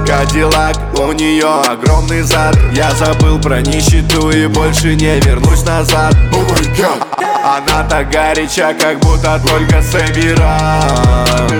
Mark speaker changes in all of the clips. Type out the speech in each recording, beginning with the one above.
Speaker 1: Кадиллак, у нее огромный зад. Я забыл про нищету и больше не вернусь назад. Она так горяча, как будто только с Эмират.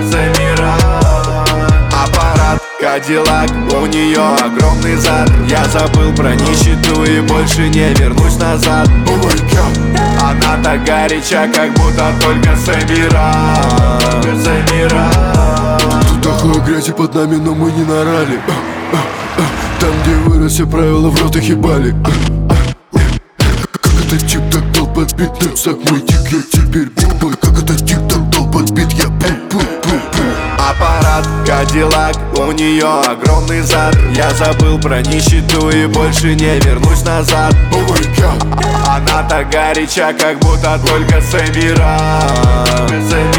Speaker 1: Аппарат, Кадиллак, у нее огромный зад. Я забыл про нищету и больше не вернусь назад. Она так горяча, как будто только с Эмират.
Speaker 2: Тут такое грязи под нами, но мы не нарали. Там, где вырос, все правила в рот ебали. Как этот тип так дал подбит, рюкзак мой тик, я теперь бой. Как этот тип так дал подбит, я
Speaker 1: Аппарат, Кадиллак, у нее огромный зад. Я забыл про нищету и больше не вернусь назад. Она так горяча, как будто только с Эмират.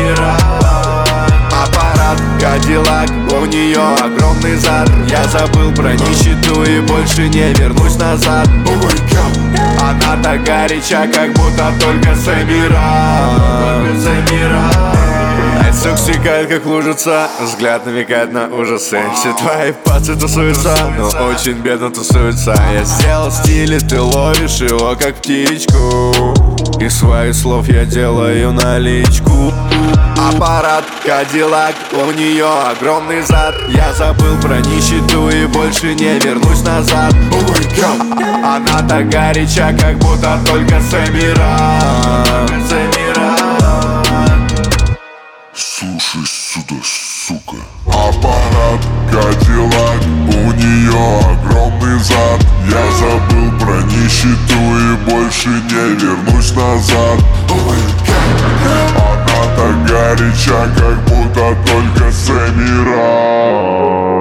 Speaker 1: Аппарат, Кадиллак, у нее огромный зад. Я забыл про нищету и больше не вернусь назад. Она так горяча, как будто только с Эмират. Сук стекает, как лужица, взгляд намекает на ужасы. Все твои пацы тусуются, но очень бедно тусуются. Я сделал стиль, и ты ловишь его, как птичку. Из своих слов я делаю наличку. Аппарат, Кадиллак, у нее огромный зад. Я забыл про нищету и больше не вернусь назад. Она так горяча, как будто только с Эмират.
Speaker 2: Слушай сюда, сука. Аппарат, Кадиллак, у нее огромный зад. Я забыл про нищету и больше не вернусь назад. Она так горяча, как будто только с Эмират.